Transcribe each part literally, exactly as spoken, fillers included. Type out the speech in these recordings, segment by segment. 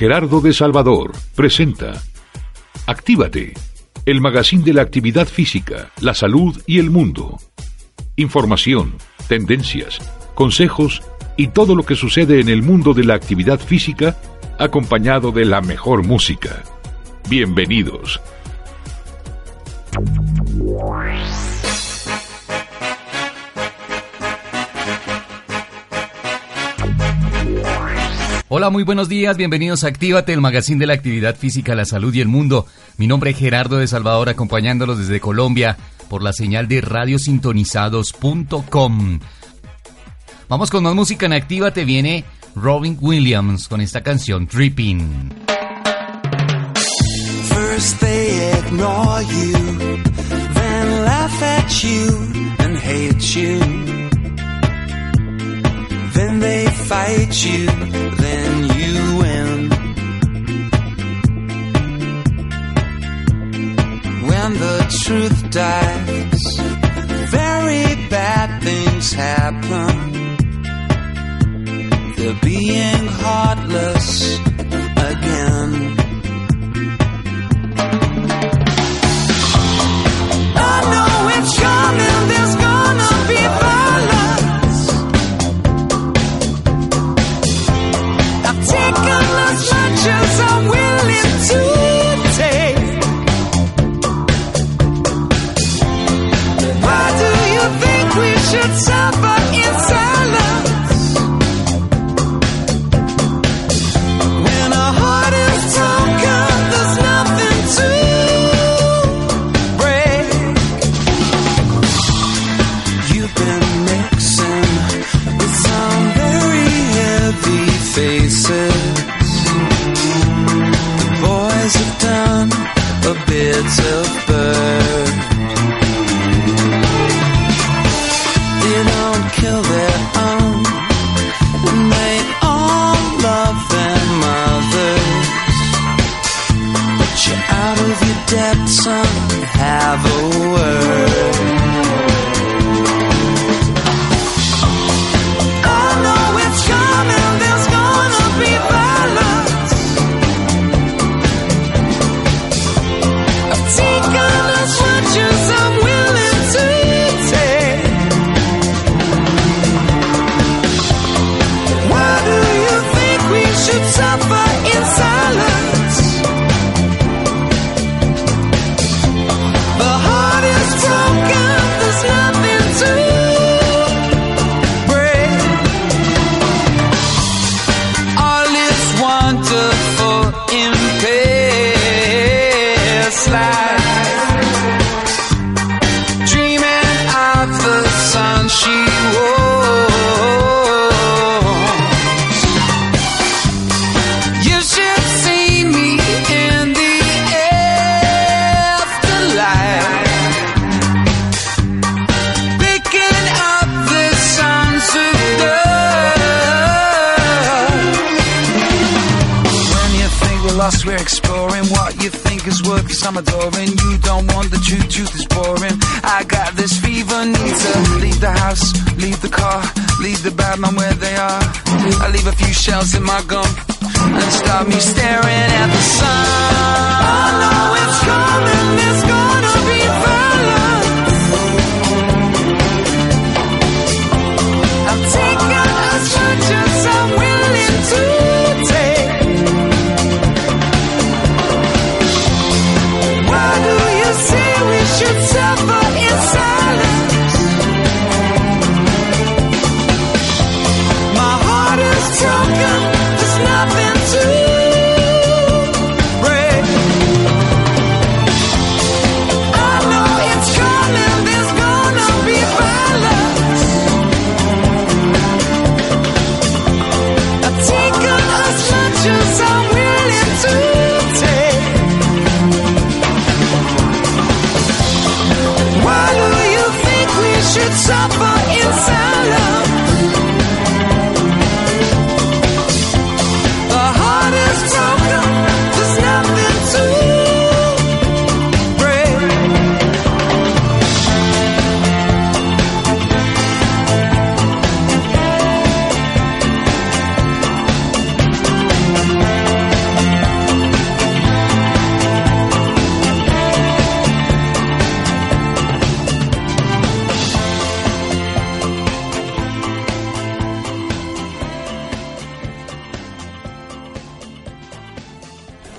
Gerardo de Salvador presenta Actívate, el magazín de la actividad física, la salud y el mundo. Información, tendencias, consejos y todo lo que sucede en el mundo de la actividad física, acompañado de la mejor música. Bienvenidos. Hola, muy buenos días, bienvenidos a Actívate, el magazín de la actividad física, la salud y el mundo. Mi nombre es Gerardo de Salvador, acompañándolos desde Colombia por la señal de radio sintonizados punto com. Vamos con más música en Actívate, viene Robin Williams con esta canción, Dripping. First they ignore you, then laugh at you and hate you. Then they fight you, then you win. When the truth dies, very bad things happen. They're being heartless again. I know it's coming, there's gonna be violence. I've taken as much as I'm willing to take. Why do you think we should suffer in silence? When our heart is broken, there's nothing to break. You've been mixing with some very heavy faces. The boys have done a bit of bird. They don't kill their own, and they all love their mothers. But you're out of your depth, son, have a word. I know it's coming, there's gonna be violence. I've taken as much as I'm willing to take. Why do you think we should suffer in silence? The heart is broken, there's nothing to break. All is wonderful in past life. Dreaming of the sun she wore. You should see me in the afterlife, picking up the sons of dust. When you think we're lost, we're exploring what you think is worth, cause I'm adoring. You don't want the truth, truth is boring. I got this fever, need to leave the house, leave the car, leave the bad man where they are. I leave a few shells in my gum and start me staring at the sun. I know it's coming, there's gonna be violence. I've taken as much as I'm willing to take. Why do you say we should suffer in silence? My heart is broken, there's nothing to break.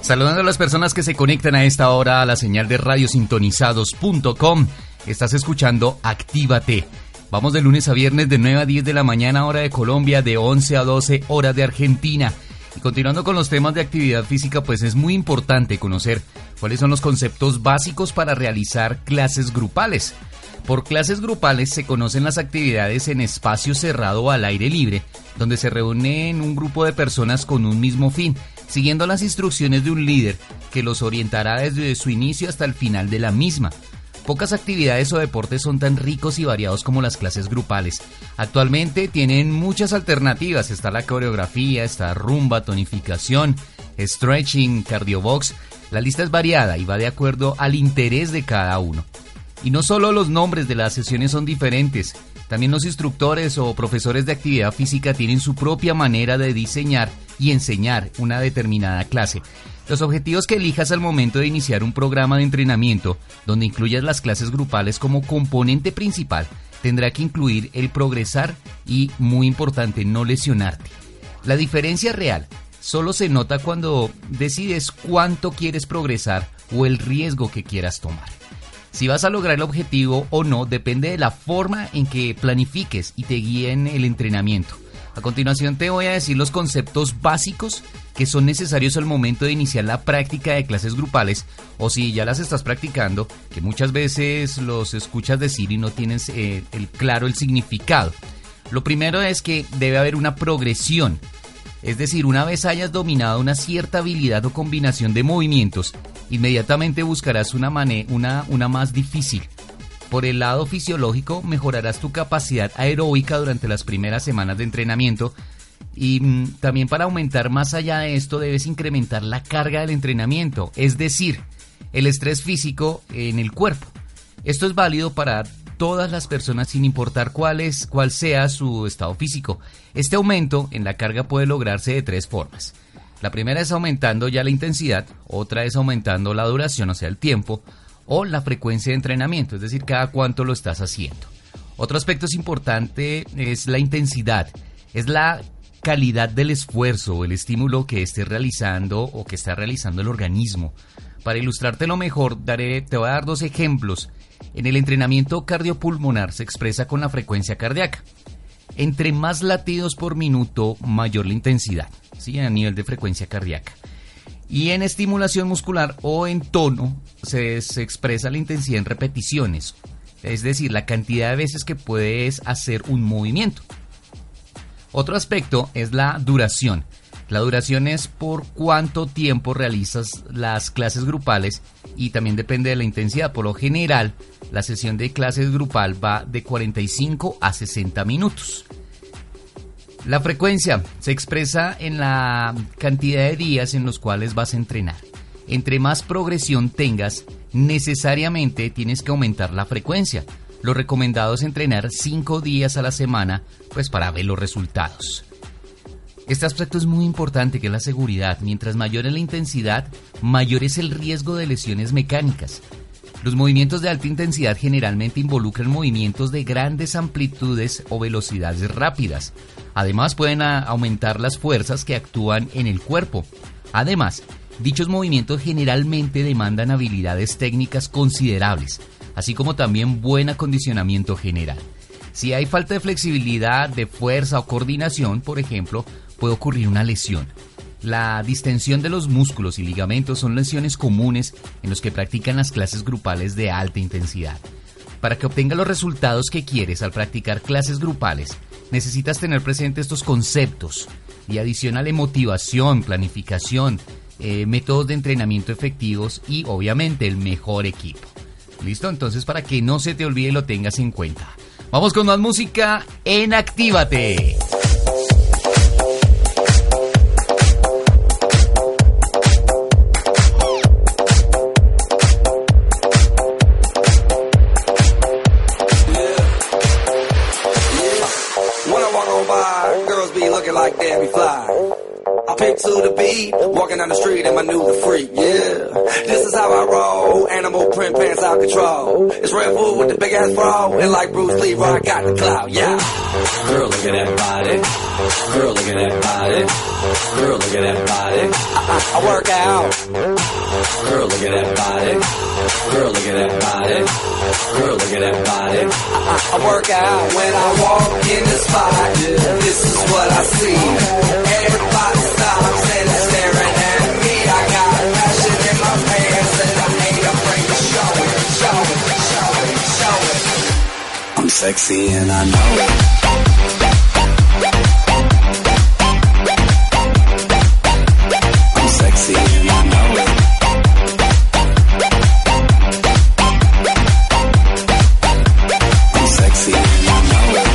Saludando a las personas que se conectan a esta hora a la señal de radio sintonizados punto com. Estás escuchando Actívate. Vamos de lunes a viernes de nueve a diez de la mañana, hora de Colombia, de once a doce, hora de Argentina. Y continuando con los temas de actividad física, pues es muy importante conocer cuáles son los conceptos básicos para realizar clases grupales. Por clases grupales se conocen las actividades en espacio cerrado o al aire libre, donde se reúnen un grupo de personas con un mismo fin, siguiendo las instrucciones de un líder que los orientará desde su inicio hasta el final de la misma. Pocas actividades o deportes son tan ricos y variados como las clases grupales. Actualmente tienen muchas alternativas. Está la coreografía, está rumba, tonificación, stretching, cardiobox. La lista es variada y va de acuerdo al interés de cada uno. Y no solo los nombres de las sesiones son diferentes, también los instructores o profesores de actividad física tienen su propia manera de diseñar y enseñar una determinada clase. Los objetivos que elijas al momento de iniciar un programa de entrenamiento, donde incluyas las clases grupales como componente principal, tendrá que incluir el progresar y, muy importante, no lesionarte. La diferencia real solo se nota cuando decides cuánto quieres progresar o el riesgo que quieras tomar. Si vas a lograr el objetivo o no depende de la forma en que planifiques y te guíen el entrenamiento. A continuación te voy a decir los conceptos básicos que son necesarios al momento de iniciar la práctica de clases grupales, o si ya las estás practicando, que muchas veces los escuchas decir y no tienes eh, el, claro el significado. Lo primero es que debe haber una progresión. Es decir, una vez hayas dominado una cierta habilidad o combinación de movimientos, inmediatamente buscarás una, mane- una, una más difícil. Por el lado fisiológico, mejorarás tu capacidad aeróbica durante las primeras semanas de entrenamiento y mm, también para aumentar más allá de esto debes incrementar la carga del entrenamiento, es decir, el estrés físico en el cuerpo. Esto es válido para todas las personas sin importar cuál es, cuál sea su estado físico. Este aumento en la carga puede lograrse de tres formas. La primera es aumentando ya la intensidad, otra es aumentando la duración, o sea el tiempo, o la frecuencia de entrenamiento, es decir, cada cuánto lo estás haciendo. Otro aspecto es importante es la intensidad, es la calidad del esfuerzo o el estímulo que estés realizando o que está realizando el organismo. Para ilustrártelo mejor, daré, te voy a dar dos ejemplos. En el entrenamiento cardiopulmonar se expresa con la frecuencia cardíaca. Entre más latidos por minuto, mayor la intensidad, ¿sí? A nivel de frecuencia cardíaca. Y en estimulación muscular o en tono se, se expresa la intensidad en repeticiones, es decir, la cantidad de veces que puedes hacer un movimiento. Otro aspecto es la duración. La duración es por cuánto tiempo realizas las clases grupales y también depende de la intensidad. Por lo general, la sesión de clases grupal va de cuarenta y cinco a sesenta minutos. La frecuencia se expresa en la cantidad de días en los cuales vas a entrenar. Entre más progresión tengas, necesariamente tienes que aumentar la frecuencia. Lo recomendado es entrenar cinco días a la semana, pues para ver los resultados. Este aspecto es muy importante, que es la seguridad. Mientras mayor es la intensidad, mayor es el riesgo de lesiones mecánicas. Los movimientos de alta intensidad generalmente involucran movimientos de grandes amplitudes o velocidades rápidas. Además, pueden a- aumentar las fuerzas que actúan en el cuerpo. Además, dichos movimientos generalmente demandan habilidades técnicas considerables, así como también buen acondicionamiento general. Si hay falta de flexibilidad, de fuerza o coordinación, por ejemplo, puede ocurrir una lesión. La distensión de los músculos y ligamentos son lesiones comunes en los que practican las clases grupales de alta intensidad. Para que obtengas los resultados que quieres al practicar clases grupales, necesitas tener presente estos conceptos y adicionale motivación, planificación, eh, métodos de entrenamiento efectivos y obviamente el mejor equipo. ¿Listo? Entonces, para que no se te olvide y lo tengas en cuenta. Vamos con más música en Actívate. When I walk on by, girls be looking like Debbie Fly. I pick to the beat, walking down the street and my new the freak, yeah. This is how I roll, animal print pants out control. It's Red Bull with the big ass bra, and like Bruce Lee, I got the clout, yeah. Girl, look at that body. Girl, look at that body. Girl, look at that body. I, I, I work out. Girl, look at that body. Girl, look at that body. Girl, look at that body. I, I, I work out when I walk in the spot. This is what I see. Everybody stops and is staring at me. I got passion in my pants and I ain't afraid to show it, show it, show it, show it. I'm sexy and I know it. I'm sexy and I know it. I'm sexy and I know it.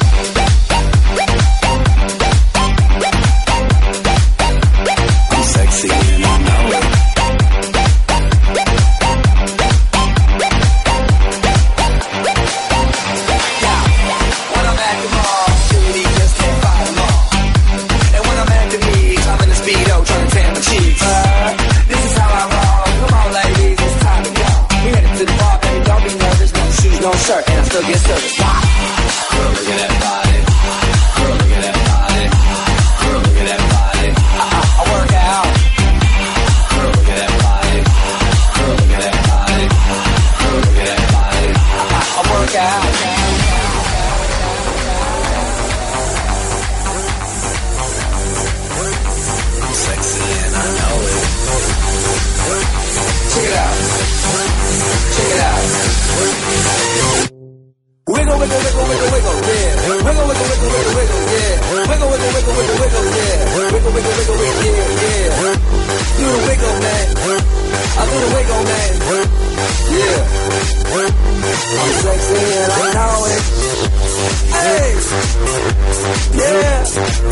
I'm sexy and I know it. Yeah, when I'm at the mall, shitty just can't fight them all. And when I'm at the beach, I'm in the Speedo trying to tan my cheeks. Uh, this is how I roll. Come on, ladies, it's time to go. We headed to the bar, baby, don't be nervous. No shoes, no shirt, and I still get service. Wow. Girl, look at that body. Girl, look at that body. Girl, look at that body. I, I, I work out. Girl, look at that body. Girl, look at that body. Girl, look at that body. I, I, I work out. I'm sexy and I know it. Check it out. Check it out. Wiggle, wiggle, wiggle, wiggle, wiggle, yeah. Wiggle, wiggle, wiggle, wiggle, wiggle, yeah. Wiggle, wiggle, wiggle, wiggle, wiggle, yeah. Wiggle, wiggle, wiggle, wiggle, yeah, yeah. Do the wiggle, man. I do the wiggle, man. Yeah. I'm sexy and I know it. Hey. Yeah.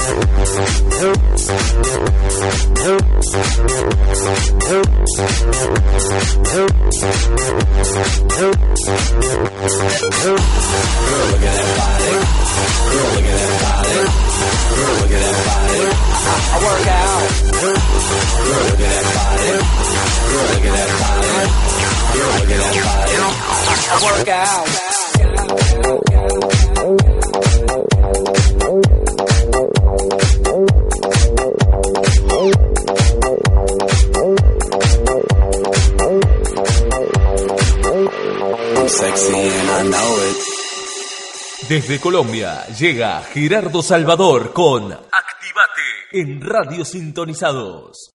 Girl, look at that body. Girl, look at that body. Girl, look at that body. I, I work out. Girl, look at that body. Girl, look at that body. Girl, look at that body. I, I work out. I'm sexy and I know it. Desde Colombia llega Gerardo Salvador con Actívate en Radio Sintonizados.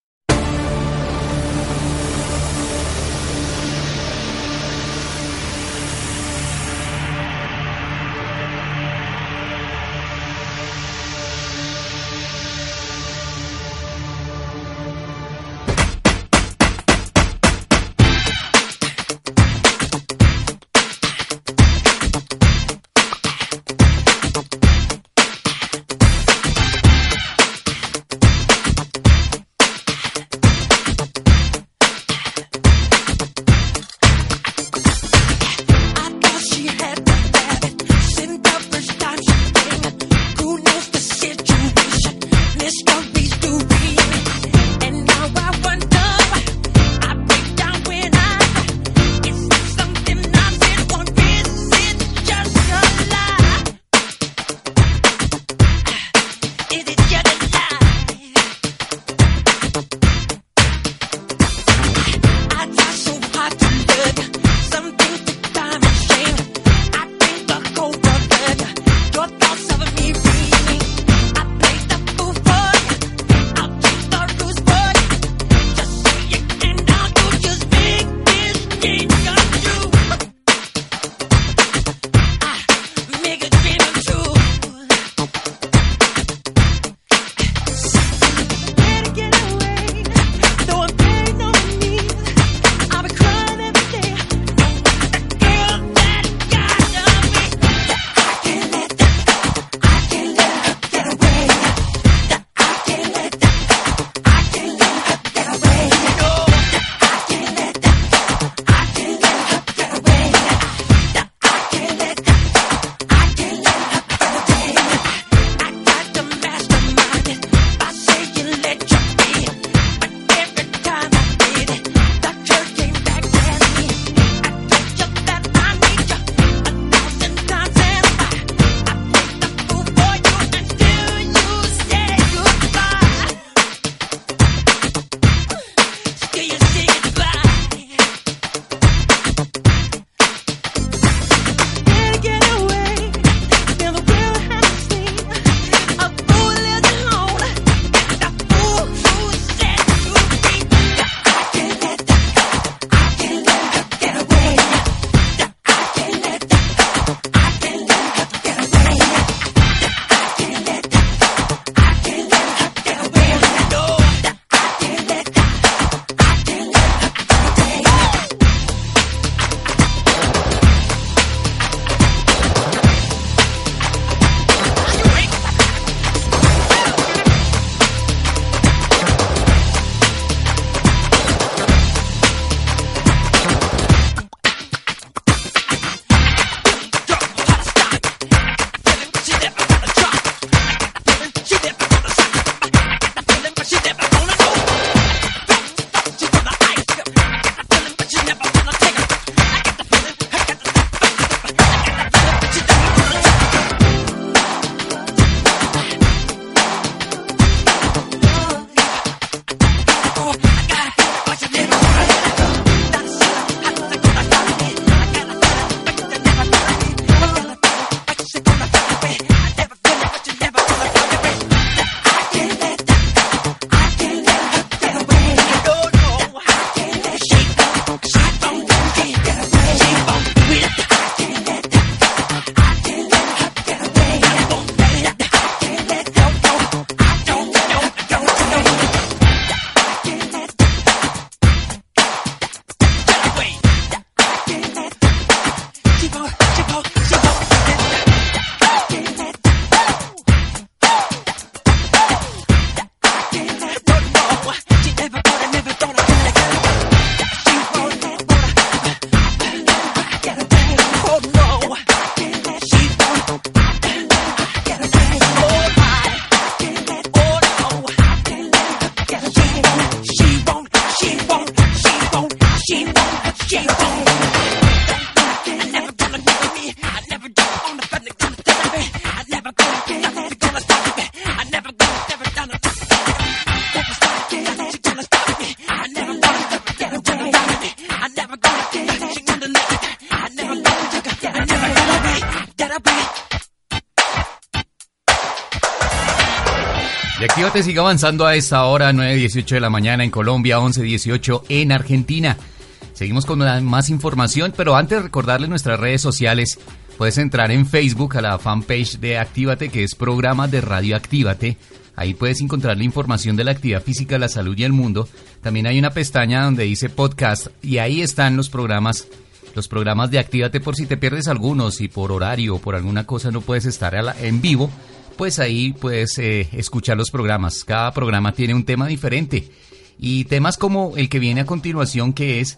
Y Actívate sigue avanzando a esta hora, nueve dieciocho de la mañana en Colombia, once dieciocho en Argentina. Seguimos con más información, pero antes de recordarles nuestras redes sociales, puedes entrar en Facebook a la fanpage de Actívate, que es Programa de Radio Actívate. Ahí puedes encontrar la información de la actividad física, la salud y el mundo. También hay una pestaña donde dice podcast y ahí están los programas, los programas de Actívate por si te pierdes algunos y por horario o por alguna cosa no puedes estar en vivo. Pues ahí puedes eh, escuchar los programas. Cada programa tiene un tema diferente. Y temas como el que viene a continuación, que es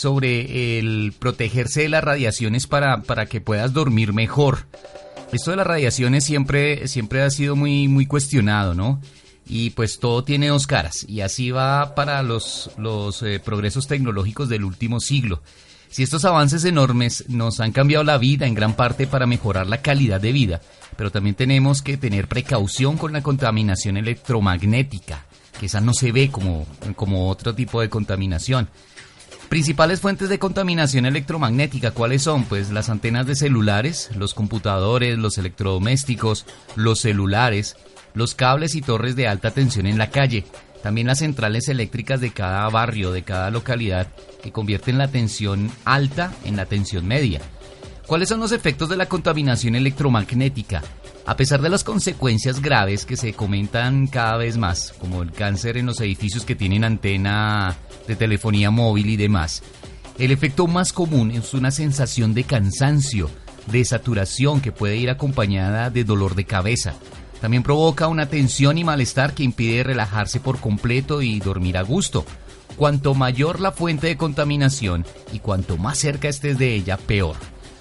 sobre el protegerse de las radiaciones para, para que puedas dormir mejor. Esto de las radiaciones siempre, siempre ha sido muy, muy cuestionado, ¿no? Y pues todo tiene dos caras. Y así va para los, los eh, progresos tecnológicos del último siglo. Si estos avances enormes nos han cambiado la vida en gran parte para mejorar la calidad de vida, pero también tenemos que tener precaución con la contaminación electromagnética, que esa no se ve como, como otro tipo de contaminación. Principales fuentes de contaminación electromagnética, ¿cuáles son? Pues las antenas de celulares, los computadores, los electrodomésticos, los celulares, los cables y torres de alta tensión en la calle. También las centrales eléctricas de cada barrio, de cada localidad, que convierten la tensión alta en la tensión media. ¿Cuáles son los efectos de la contaminación electromagnética? A pesar de las consecuencias graves que se comentan cada vez más, como el cáncer en los edificios que tienen antena de telefonía móvil y demás, el efecto más común es una sensación de cansancio, de saturación que puede ir acompañada de dolor de cabeza. También provoca una tensión y malestar que impide relajarse por completo y dormir a gusto. Cuanto mayor la fuente de contaminación y cuanto más cerca estés de ella, peor.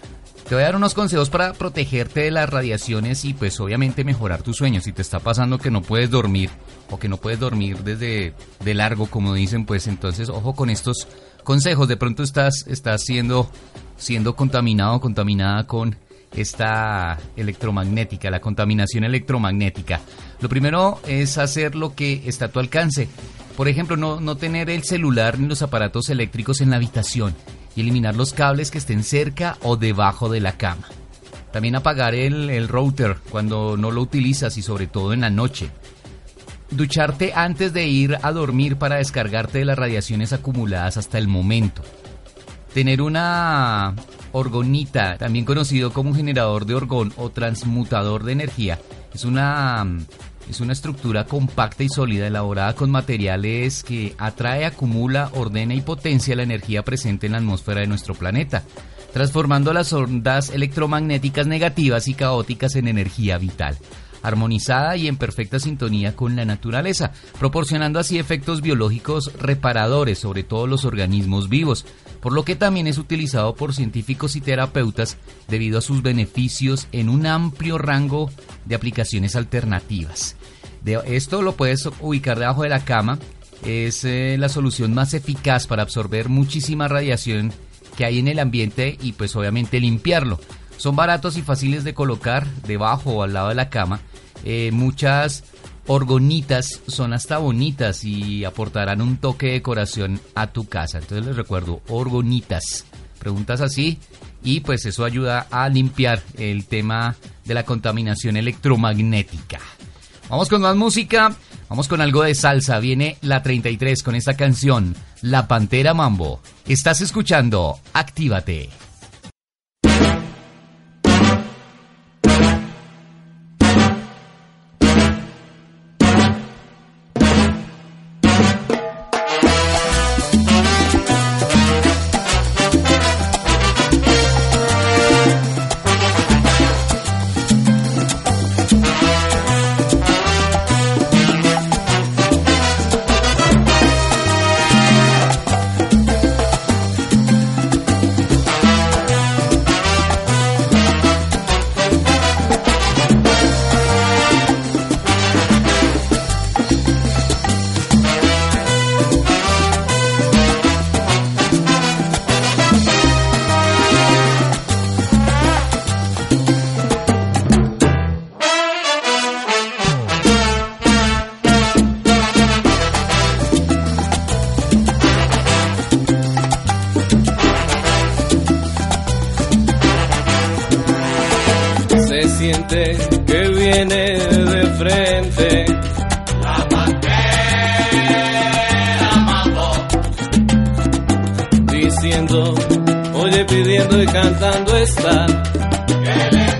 Te voy a dar unos consejos para protegerte de las radiaciones y pues obviamente mejorar tu sueño. Si te está pasando que no puedes dormir o que no puedes dormir desde de largo, como dicen, pues entonces ojo con estos consejos. De pronto estás, estás siendo, siendo contaminado o contaminada con esta electromagnética, la contaminación electromagnética. Lo primero es hacer lo que está a tu alcance. Por ejemplo, no, no tener el celular ni los aparatos eléctricos en la habitación y eliminar los cables que estén cerca o debajo de la cama. También apagar el, el router cuando no lo utilizas y sobre todo en la noche. Ducharte antes de ir a dormir para descargarte de las radiaciones acumuladas hasta el momento. Tener una orgonita, también conocido como un generador de orgón o transmutador de energía, es una, es una estructura compacta y sólida elaborada con materiales que atrae, acumula, ordena y potencia la energía presente en la atmósfera de nuestro planeta, transformando las ondas electromagnéticas negativas y caóticas en energía vital, armonizada y en perfecta sintonía con la naturaleza, proporcionando así efectos biológicos reparadores sobre todos los organismos vivos, por lo que también es utilizado por científicos y terapeutas debido a sus beneficios en un amplio rango de aplicaciones alternativas. De esto lo puedes ubicar debajo de la cama, es eh, la solución más eficaz para absorber muchísima radiación que hay en el ambiente y pues obviamente limpiarlo. Son baratos y fáciles de colocar debajo o al lado de la cama. Eh, muchas orgonitas son hasta bonitas y aportarán un toque de decoración a tu casa. Entonces les recuerdo, orgonitas. Preguntas así y pues eso ayuda a limpiar el tema de la contaminación electromagnética. Vamos con más música, vamos con algo de salsa. Viene la treinta y tres con esta canción, La Pantera Mambo. Estás escuchando Actívate. Que viene de frente, bailando y cantando está. Que le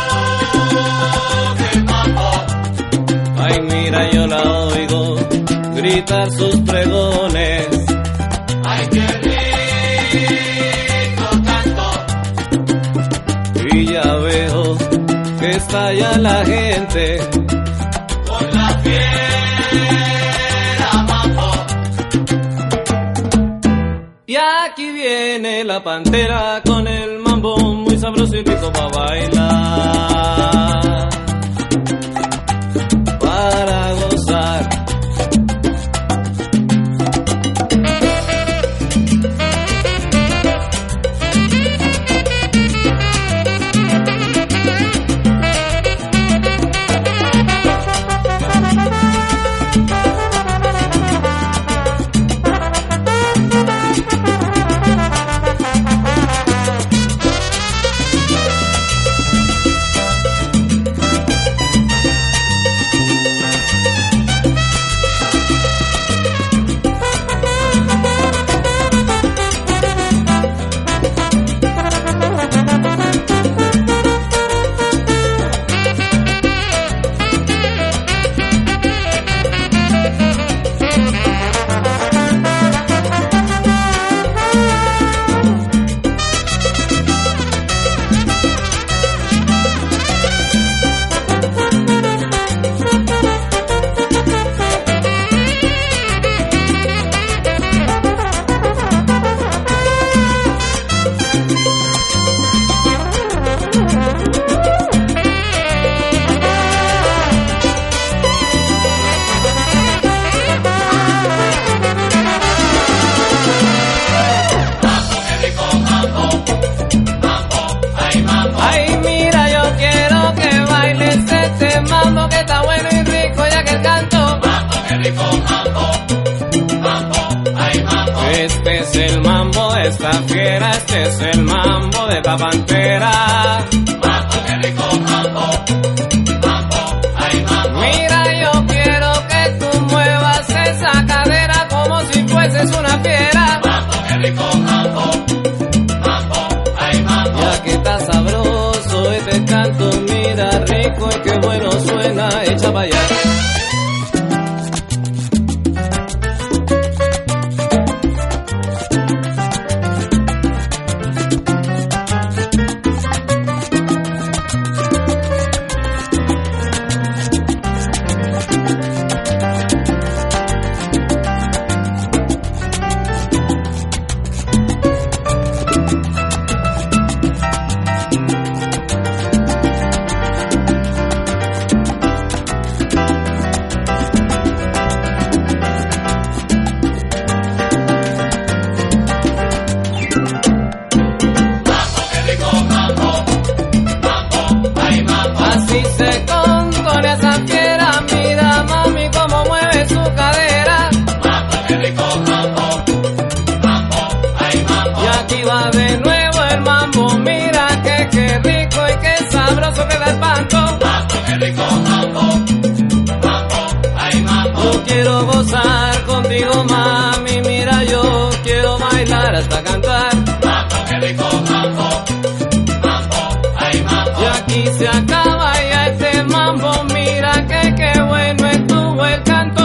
toque el mambo. Ay, mira, yo la oigo gritar sus pregones. Ay, qué rico canto. Y ya veo que está ya la gente Con la fiera mambo. y aquí viene la pantera con el mambo muy sabroso y rico para bailar, para gozar. Este es el mambo de esta fiera, este es el mambo de esta pantera. Mambo, qué rico mambo. Mambo, ay mambo. Mira, yo quiero que tú muevas esa cadera como si fueses una fiera. Mambo, qué rico mambo. Mambo, ay mambo. Ya que está sabroso este canto, mira rico y qué bueno suena, echa para allá. Quiero gozar contigo, mami, mira, yo quiero bailar hasta cantar. Mambo, qué rico mambo. Mambo, ay mambo. Y aquí se acaba ya este mambo, mira que qué bueno estuvo el canto.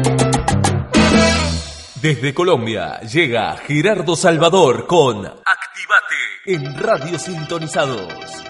Desde Colombia llega Gerardo Salvador con Actívate. en Radio Sintonizados.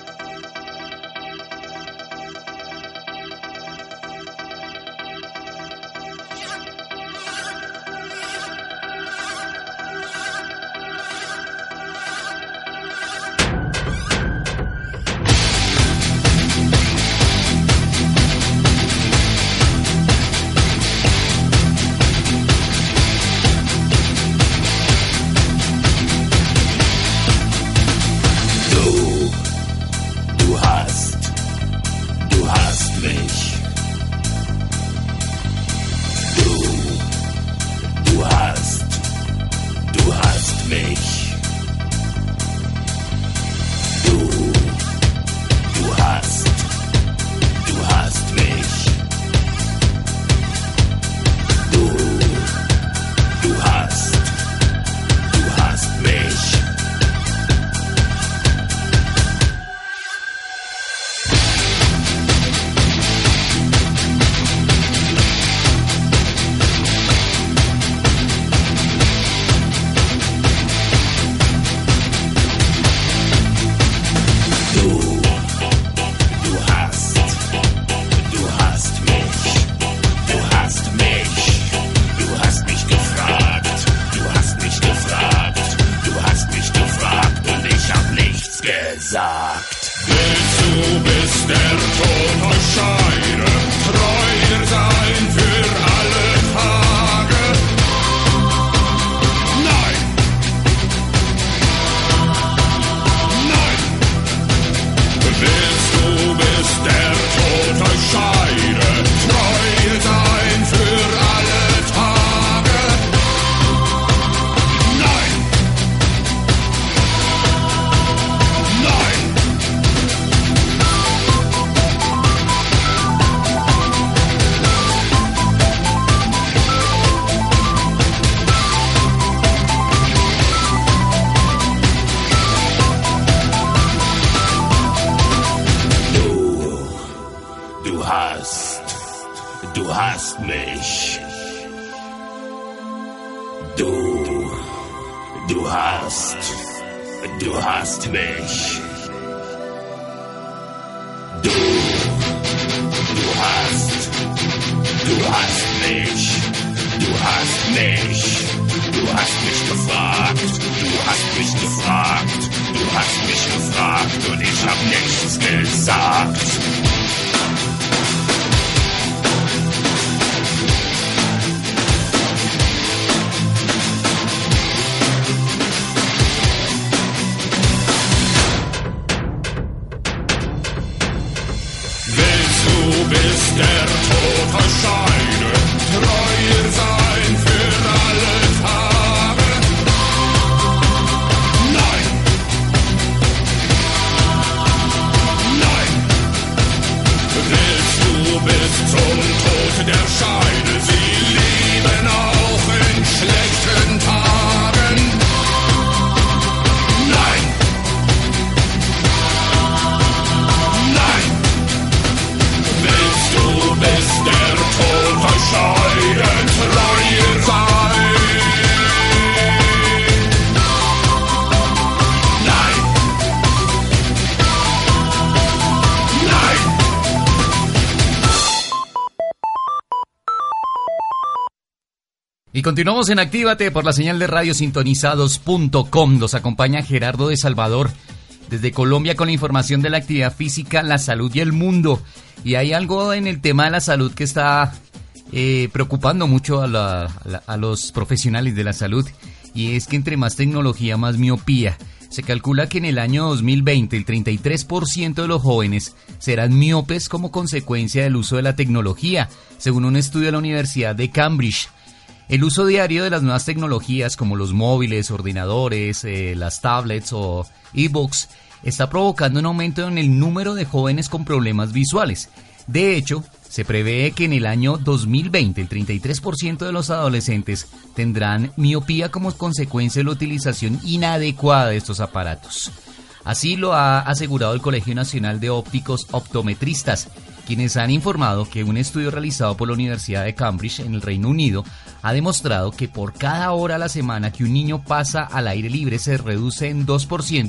Y continuamos en Actívate por la señal de radio sintonizados punto com. Los acompaña Gerardo de Salvador desde Colombia con la información de la actividad física, la salud y el mundo. Y hay algo en el tema de la salud que está eh, preocupando mucho a, la, a, la, a los profesionales de la salud. Y es que entre más tecnología, más miopía. Se calcula que en el año dos mil veinte el treinta y tres por ciento de los jóvenes serán miopes como consecuencia del uso de la tecnología, según un estudio de la Universidad de Cambridge. El uso diario de las nuevas tecnologías como los móviles, ordenadores, eh, las tablets o e-books está provocando un aumento en el número de jóvenes con problemas visuales. De hecho, se prevé que en el año dos mil veinte el treinta y tres por ciento de los adolescentes tendrán miopía como consecuencia de la utilización inadecuada de estos aparatos. Así lo ha asegurado el Colegio Nacional de Ópticos Optometristas, quienes han informado que un estudio realizado por la Universidad de Cambridge en el Reino Unido ha demostrado que por cada hora a la semana que un niño pasa al aire libre se reduce en dos por ciento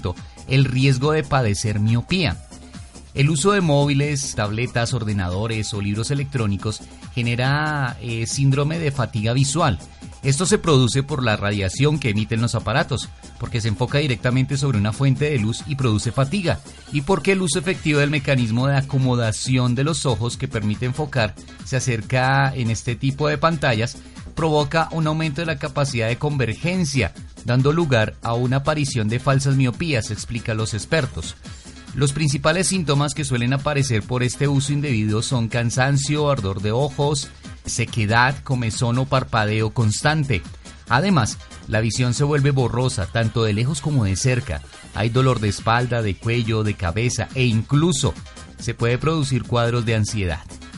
el riesgo de padecer miopía. El uso de móviles, tabletas, ordenadores o libros electrónicos genera eh, síndrome de fatiga visual. Esto se produce por la radiación que emiten los aparatos, porque se enfoca directamente sobre una fuente de luz y produce fatiga, y porque el uso efectivo del mecanismo de acomodación de los ojos que permite enfocar se acerca en este tipo de pantallas, provoca un aumento de la capacidad de convergencia, dando lugar a una aparición de falsas miopías, explican los expertos. Los principales síntomas que suelen aparecer por este uso indebido son cansancio, ardor de ojos, sequedad, comezón o parpadeo constante. Además, la visión se vuelve borrosa tanto de lejos como de cerca. Hay dolor de espalda, de cuello, de cabeza e incluso se puede producir cuadros de ansiedad.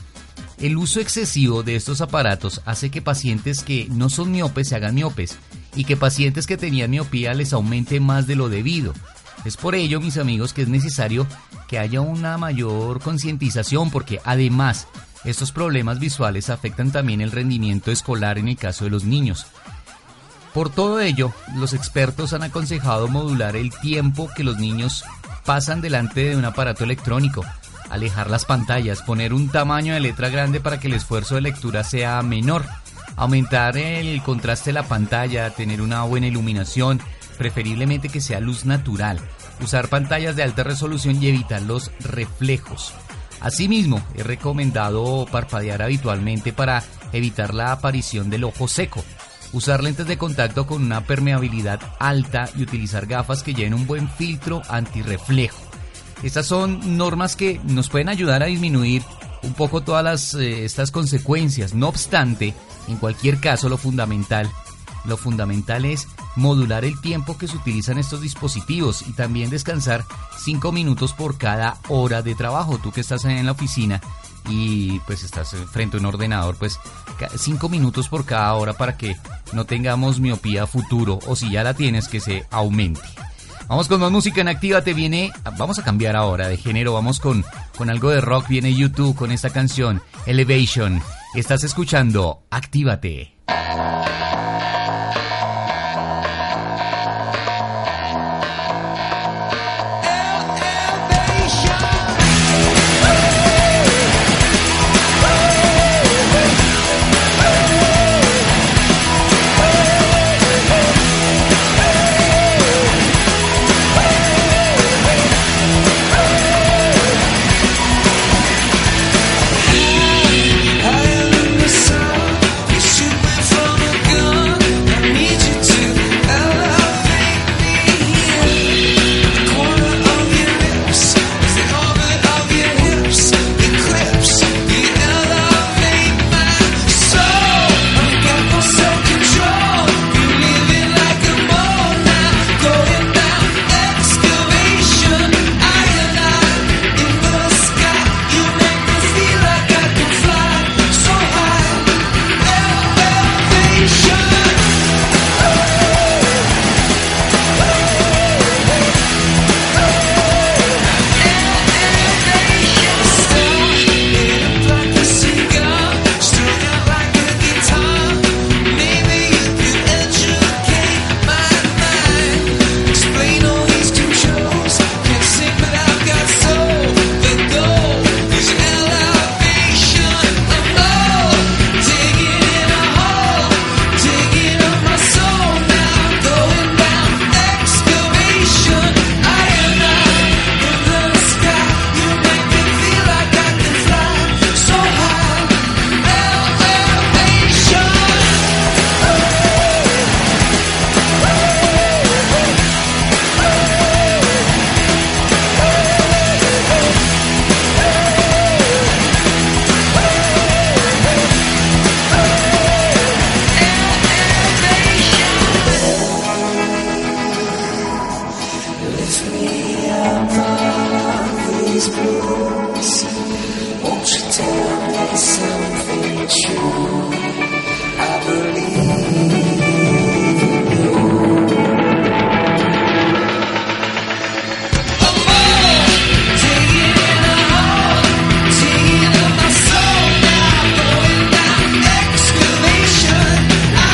El uso excesivo de estos aparatos hace que pacientes que no son miopes se hagan miopes y que pacientes que tenían miopía les aumente más de lo debido. Es por ello, mis amigos, que es necesario que haya una mayor concientización, porque además estos problemas visuales afectan también el rendimiento escolar en el caso de los niños. Por todo ello, los expertos han aconsejado modular el tiempo que los niños pasan delante de un aparato electrónico, alejar las pantallas, poner un tamaño de letra grande para que el esfuerzo de lectura sea menor, aumentar el contraste de la pantalla, tener una buena iluminación, preferiblemente que sea luz natural, usar pantallas de alta resolución y evitar los reflejos. Asimismo, es recomendado parpadear habitualmente para evitar la aparición del ojo seco, usar lentes de contacto con una permeabilidad alta y utilizar gafas que lleven un buen filtro antirreflejo. Estas son normas que nos pueden ayudar a disminuir un poco todas las, eh, estas consecuencias. No obstante, en cualquier caso, lo fundamental Lo fundamental es modular el tiempo que se utilizan estos dispositivos y también descansar cinco minutos por cada hora de trabajo. Tú que estás en la oficina y pues estás frente a un ordenador, pues cinco minutos por cada hora para que no tengamos miopía a futuro, o si ya la tienes, que se aumente. Vamos con más música en Actívate. Viene, vamos a cambiar ahora de género, vamos con, con algo de rock. Viene U dos con esta canción, Elevation. Estás escuchando Actívate.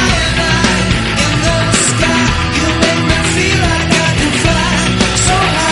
So high.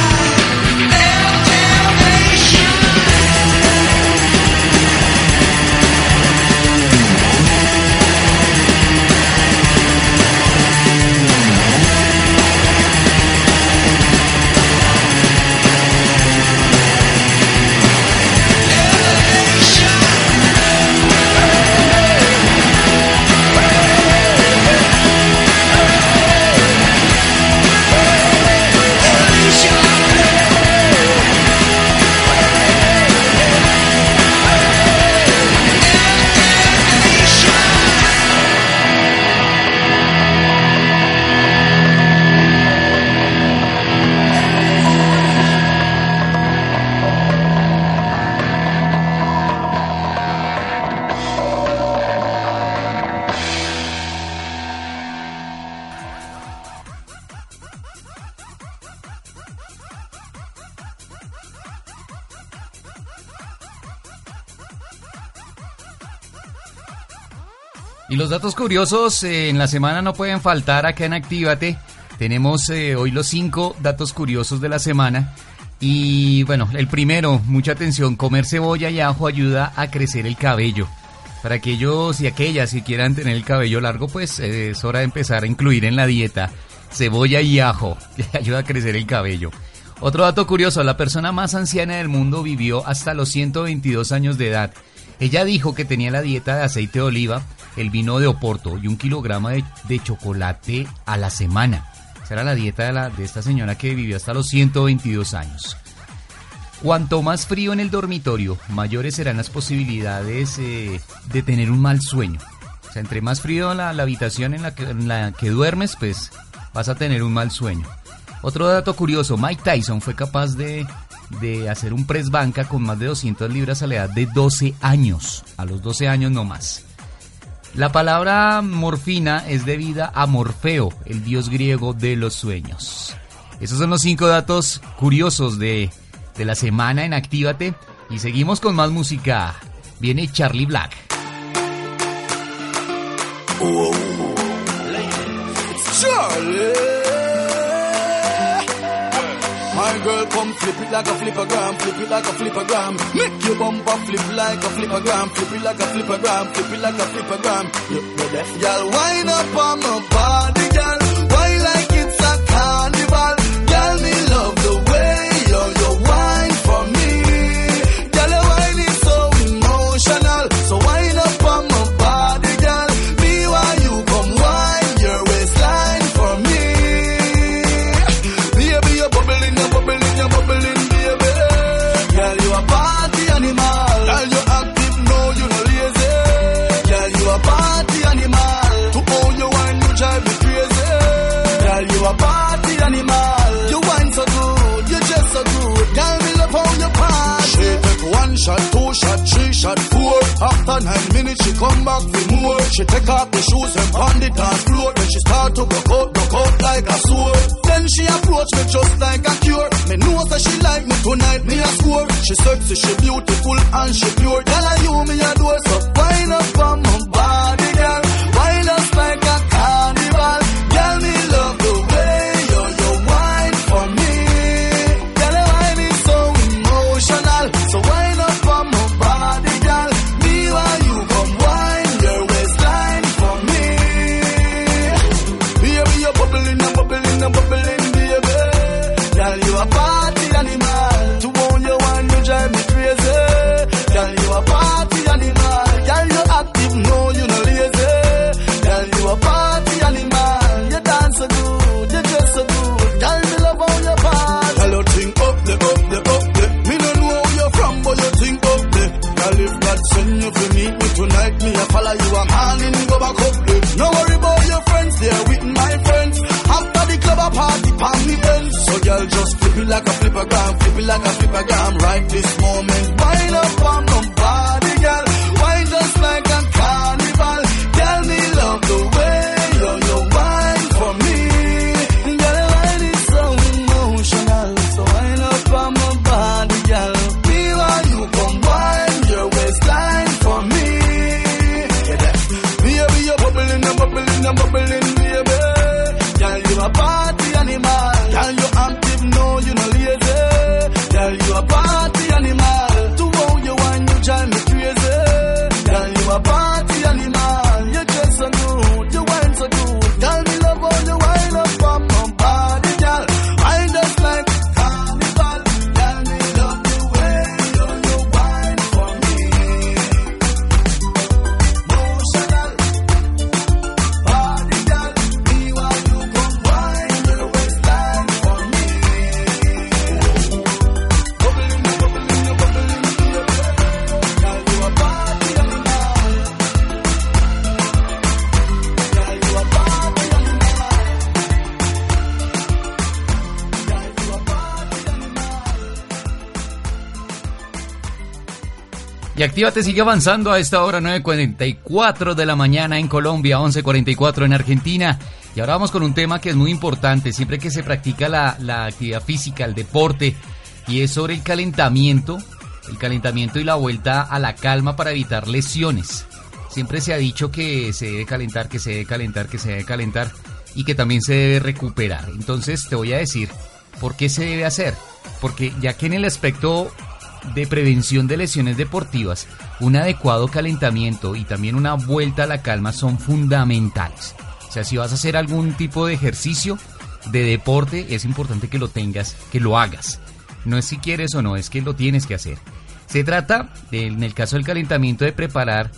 Y los datos curiosos eh, en la semana no pueden faltar acá en Actívate. Tenemos eh, hoy los cinco datos curiosos de la semana. Y bueno, el primero, mucha atención, comer cebolla y ajo ayuda a crecer el cabello. Para aquellos y aquellas que quieran tener el cabello largo, pues eh, es hora de empezar a incluir en la dieta cebolla y ajo, que ayuda a crecer el cabello. Otro dato curioso, la persona más anciana del mundo vivió hasta los ciento veintidós años de edad. Ella dijo que tenía la dieta de aceite de oliva, el vino de Oporto y un kilogramo de, de chocolate a la semana. Esa era la dieta de, la, de esta señora que vivió hasta los ciento veintidós años. Cuanto más frío en el dormitorio, mayores serán las posibilidades eh, de tener un mal sueño. O sea, entre más frío la, la habitación en la, que, en la que duermes, pues vas a tener un mal sueño. Otro dato curioso, Mike Tyson fue capaz de, de hacer un press banca con más de doscientas libras a la edad de doce años. A los doce años no más. La palabra morfina es debida a Morfeo, el dios griego de los sueños. Esos son los cinco datos curiosos de, de la semana en Actívate. Y seguimos con más música. Viene Charlie Black. Oh, Charlie, my girl, come flip it like a flippergram, flip it like a flippergram. Make your bumper flip like a flippergram, flip it like a flippergram, flip it like a flippergram. Y'all wind up on my body, girl. Why like it's a carnival? Girl, me love the way you you wine for me. Girl, your wine is so emotional, so wind up on my body, girl. Me while you come wine your waistline for me. Baby, you're bubbling, you're bubbling, you're bubbling, baby. Girl, you a party animal. Girl, you active, no, you no lazy. Girl, you a party animal. To own your wine, you drive me crazy. Girl, you a party animal. You wine so good, you just so good. Girl, me love how you party. She take one shot, two shot, three shot, four. After nine minutes, she come back for more. She take off the shoes and pound it on floor. Then she start to broke out, broke out like a sword. Then she approach me just like a cure. Me know that she like me tonight, me a score. She sexy, she beautiful and she pure. Girl, I you me a door, so wind up on my body, girl. Wind us like a carnival. Girl, me love the way you you wine for me. Girl, your wine is so emotional, so wind up on my body, girl. Me while you come wine your waistline for me. Baby, you're bubbling, you're bubbling, you're bubbling, baby. Girl, you a party animal. To own your wine, you drive me crazy. Girl, you a party animal. Girl, you active, no, you no lazy. Girl, you a party animal. You dance so good, you dress so good. Girl, me love how you party. Girl, you think up the, up the, up the. Me no know where you're from, but you think up the. Girl, if God send you to meet me tonight, me a follow you a morning, go back up the. No worry about your friends, they're with my friends. After the club a party, pan me ends. So girl, just flip it like a flippergram, flip it like a flippergram. Right this moment, wind up on my body, girl. Wind just like a carnival. Girl, me love the way you you wine for me. Girl, your wine is so emotional, so wind up on my body, girl. Me while you come wine your waistline for me. Baby, you're bubbling, you're bubbling, you're bubbling, baby. Girl, you a party animal. Girl, you active, no, you no lazy. Girl, you a party animal. To own your wine, you drive me crazy. Girl, you a party animal. You dress so good, you wine so good. Girl, me love how you wine up on my body, girl. Wine just like carnival. Girl, me love the way you you wine for me. Emotional body, girl. Me while you come wine your waistline for me. Bubbling, bubbling, bubbling, baby. Girl, you a party animal. Girl, you a party animal. Girl, you a party animal. Y Actívate sigue avanzando a esta hora, nueve cuarenta y cuatro de la mañana en Colombia, once cuarenta y cuatro en Argentina. Y ahora vamos con un tema que es muy importante siempre que se practica la, la actividad física, el deporte, y es sobre el calentamiento, el calentamiento y la vuelta a la calma para evitar lesiones. Siempre se ha dicho que se debe calentar, que se debe calentar, que se debe calentar y que también se debe recuperar. Entonces te voy a decir por qué se debe hacer. Porque ya que en el aspecto de prevención de lesiones deportivas, un adecuado calentamiento y también una vuelta a la calma son fundamentales. O sea, si vas a hacer algún tipo de ejercicio, de deporte, es importante que lo tengas, que lo hagas. No es si quieres o no, es que lo tienes que hacer. Se trata, de, en el caso del calentamiento, de preparar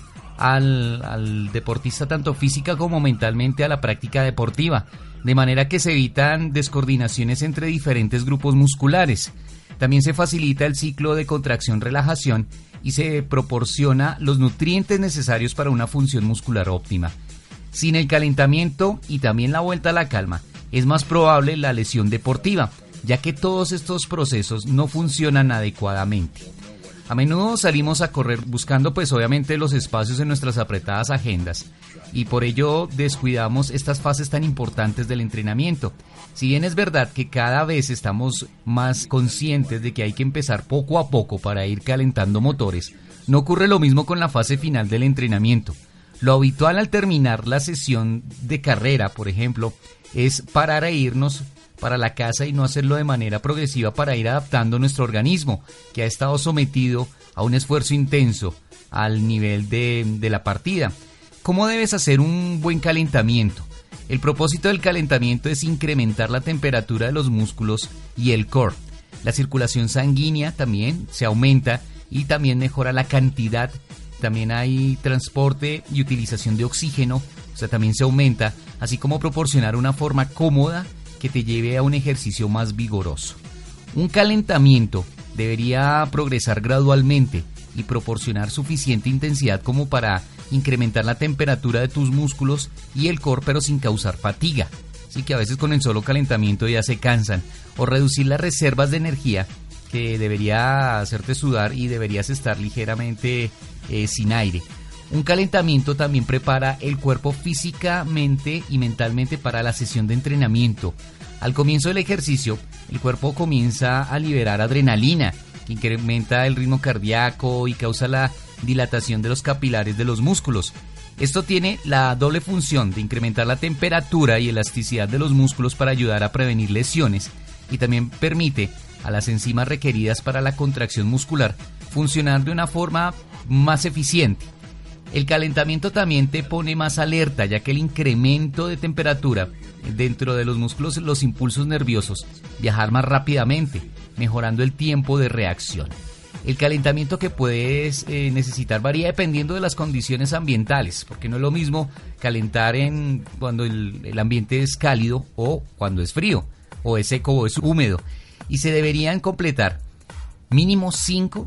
al, al deportista tanto física como mentalmente a la práctica deportiva, de manera que se evitan descoordinaciones entre diferentes grupos musculares. También se facilita el ciclo de contracción-relajación y se proporciona los nutrientes necesarios para una función muscular óptima. Sin el calentamiento y también la vuelta a la calma, es más probable la lesión deportiva, ya que todos estos procesos no funcionan adecuadamente. A menudo salimos a correr buscando pues obviamente los espacios en nuestras apretadas agendas y por ello descuidamos estas fases tan importantes del entrenamiento. Si bien es verdad que cada vez estamos más conscientes de que hay que empezar poco a poco para ir calentando motores, no ocurre lo mismo con la fase final del entrenamiento. Lo habitual al terminar la sesión de carrera, por ejemplo, es parar e irnos para la casa y no hacerlo de manera progresiva para ir adaptando nuestro organismo, que ha estado sometido a un esfuerzo intenso al nivel de, de la partida. ¿Cómo debes hacer un buen calentamiento? El propósito del calentamiento es incrementar la temperatura de los músculos y el core. La circulación sanguínea también se aumenta y también mejora la cantidad. También hay transporte y utilización de oxígeno, o sea, también se aumenta, así como proporcionar una forma cómoda que te lleve a un ejercicio más vigoroso. Un calentamiento debería progresar gradualmente y proporcionar suficiente intensidad como para incrementar la temperatura de tus músculos y el core, pero sin causar fatiga. Así que a veces con el solo calentamiento ya se cansan. O reducir las reservas de energía, que debería hacerte sudar y deberías estar ligeramente eh, sin aire. Un calentamiento también prepara el cuerpo físicamente y mentalmente para la sesión de entrenamiento. Al comienzo del ejercicio, el cuerpo comienza a liberar adrenalina, que incrementa el ritmo cardíaco y causa la dilatación de los capilares de los músculos. Esto tiene la doble función de incrementar la temperatura y elasticidad de los músculos para ayudar a prevenir lesiones y también permite a las enzimas requeridas para la contracción muscular funcionar de una forma más eficiente. El calentamiento también te pone más alerta, ya que el incremento de temperatura dentro de los músculos, los impulsos nerviosos, viajar más rápidamente, mejorando el tiempo de reacción. El calentamiento que puedes eh, necesitar varía dependiendo de las condiciones ambientales, porque no es lo mismo calentar en cuando el, el ambiente es cálido o cuando es frío, o es seco o es húmedo, y se deberían completar mínimo cinco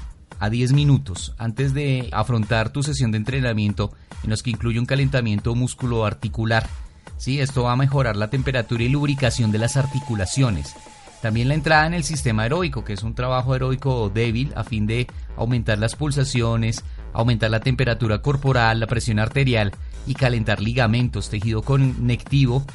a diez minutos antes de afrontar tu sesión de entrenamiento, en los que incluye un calentamiento musculoarticular. Sí, esto va a mejorar la temperatura y lubricación de las articulaciones. También la entrada en el sistema aeróbico, que es un trabajo aeróbico débil a fin de aumentar las pulsaciones, aumentar la temperatura corporal, la presión arterial y calentar ligamentos, tejido conectivo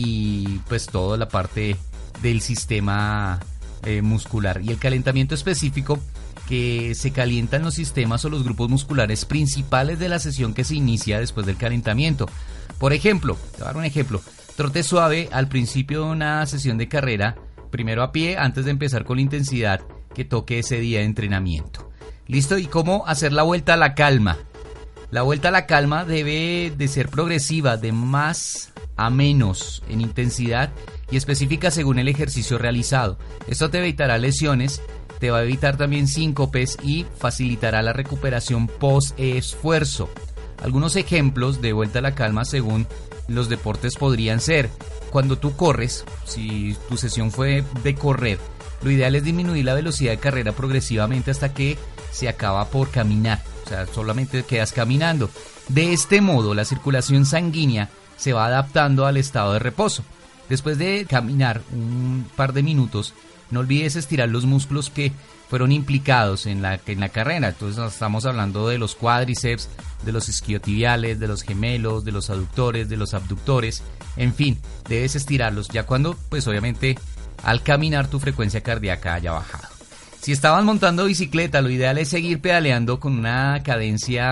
y pues toda la parte del sistema eh, muscular. Y el calentamiento específico, que se calientan los sistemas o los grupos musculares principales de la sesión que se inicia después del calentamiento. Por ejemplo, te voy a dar un ejemplo, trote suave al principio de una sesión de carrera, primero a pie antes de empezar con la intensidad que toque ese día de entrenamiento. ¿Listo? ¿Y cómo hacer la vuelta a la calma? La vuelta a la calma debe de ser progresiva, de más a menos en intensidad y específica según el ejercicio realizado. Esto te evitará lesiones, te va a evitar también síncopes y facilitará la recuperación post-esfuerzo. Algunos ejemplos de vuelta a la calma según los deportes podrían ser: cuando tú corres, si tu sesión fue de correr, lo ideal es disminuir la velocidad de carrera progresivamente hasta que se acaba por caminar, o sea, solamente quedas caminando. De este modo, la circulación sanguínea se va adaptando al estado de reposo. Después de caminar un par de minutos, no olvides estirar los músculos que fueron implicados en la, en la carrera. Entonces estamos hablando de los cuádriceps, de los isquiotibiales, de los gemelos, de los aductores, de los abductores. En fin, debes estirarlos ya cuando, pues obviamente, al caminar tu frecuencia cardíaca haya bajado. Si estabas montando bicicleta, lo ideal es seguir pedaleando con una cadencia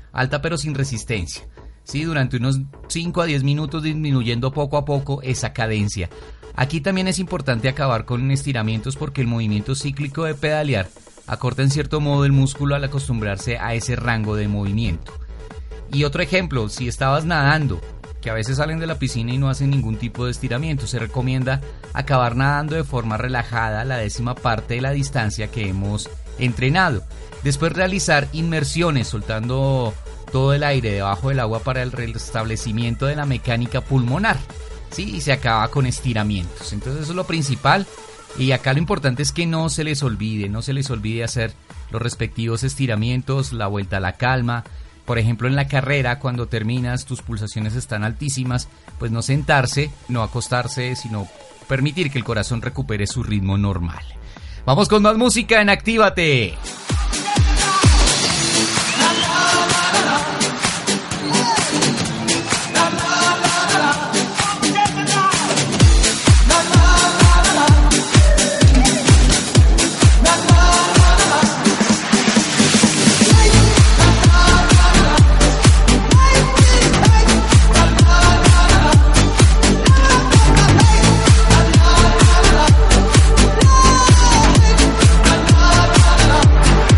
alta pero sin resistencia. Sí, durante unos cinco a diez minutos, disminuyendo poco a poco esa cadencia. Aquí también es importante acabar con estiramientos porque el movimiento cíclico de pedalear acorta en cierto modo el músculo al acostumbrarse a ese rango de movimiento. Y otro ejemplo, si estabas nadando, que a veces salen de la piscina y no hacen ningún tipo de estiramiento, se recomienda acabar nadando de forma relajada la décima parte de la distancia que hemos entrenado. Después realizar inmersiones soltando todo el aire debajo del agua para el restablecimiento de la mecánica pulmonar, ¿sí? Y se acaba con estiramientos. Entonces eso es lo principal. Y acá lo importante es que no se les olvide, no se les olvide hacer los respectivos estiramientos, la vuelta a la calma. Por ejemplo, en la carrera, cuando terminas, tus pulsaciones están altísimas, pues no sentarse, no acostarse, sino permitir que el corazón recupere su ritmo normal. Vamos con más música en Actívate. La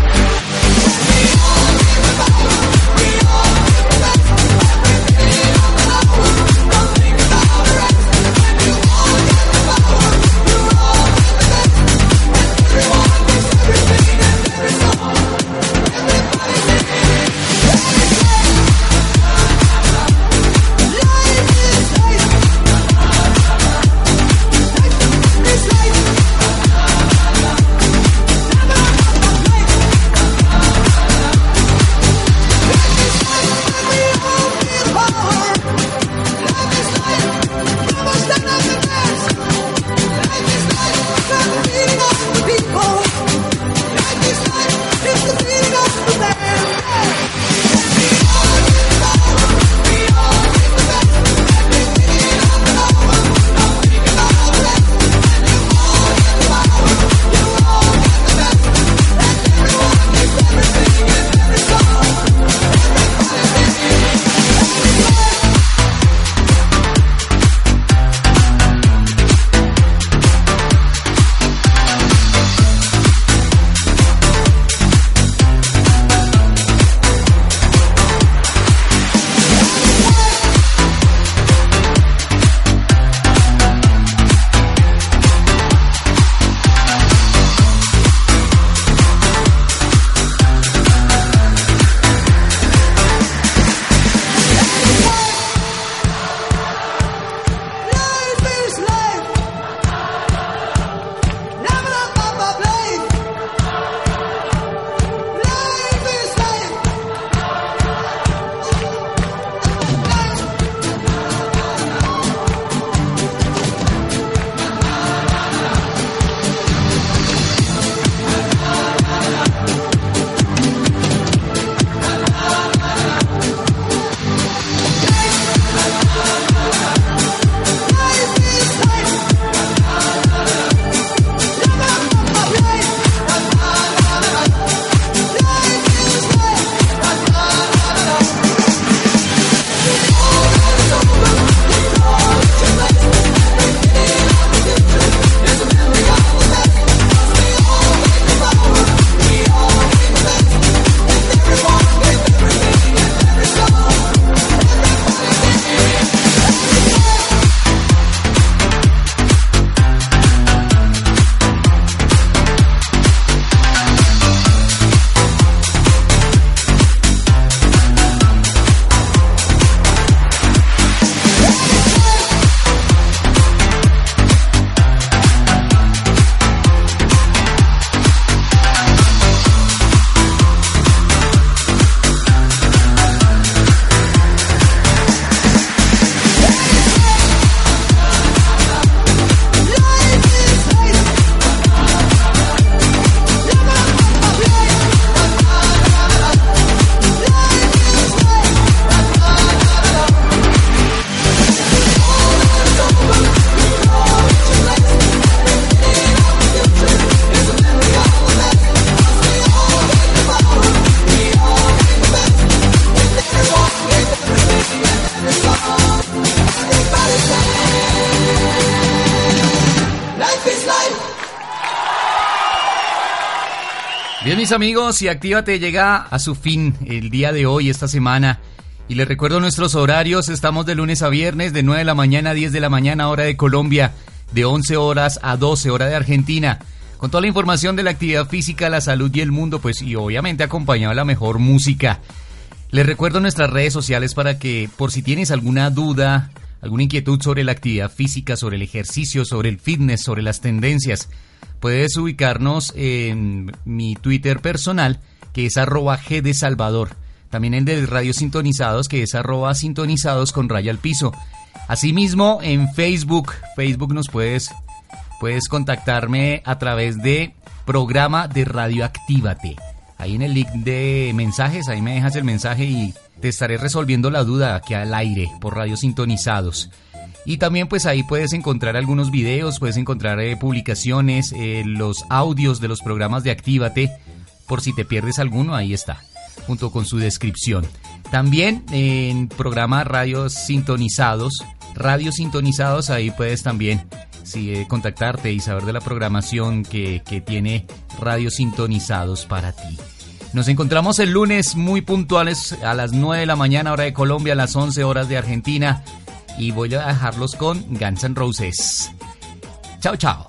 Bien, mis amigos, y Actívate llega a su fin el día de hoy, esta semana. Y les recuerdo nuestros horarios, estamos de lunes a viernes, de nueve de la mañana a diez de la mañana, hora de Colombia, de once horas a doce, hora de Argentina. Con toda la información de la actividad física, la salud y el mundo, pues, y obviamente acompañado de la mejor música. Les recuerdo nuestras redes sociales para que, por si tienes alguna duda, alguna inquietud sobre la actividad física, sobre el ejercicio, sobre el fitness, sobre las tendencias, puedes ubicarnos en mi Twitter personal, que es arroba G de Salvador. También el de Radio Sintonizados, que es arroba sintonizados con raya al piso. Asimismo, en Facebook, Facebook nos puedes, puedes contactarme a través de programa de Radio Actívate. Ahí en el link de mensajes, ahí me dejas el mensaje y te estaré resolviendo la duda aquí al aire por Radio Sintonizados. Y también pues ahí puedes encontrar algunos videos, puedes encontrar eh, publicaciones, eh, los audios de los programas de Actívate. Por si te pierdes alguno, ahí está, junto con su descripción. También en programa Radio Sintonizados, Radio Sintonizados, ahí puedes también sí, eh, contactarte y saber de la programación que, que tiene Radio Sintonizados para ti. Nos encontramos el lunes muy puntuales a las nueve de la mañana, hora de Colombia, a las once horas de Argentina. Y voy a dejarlos con Guns N' Roses. Chao, chao.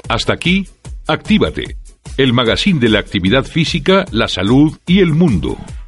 Hasta aquí, Actívate, el magazín de la actividad física, la salud y el mundo.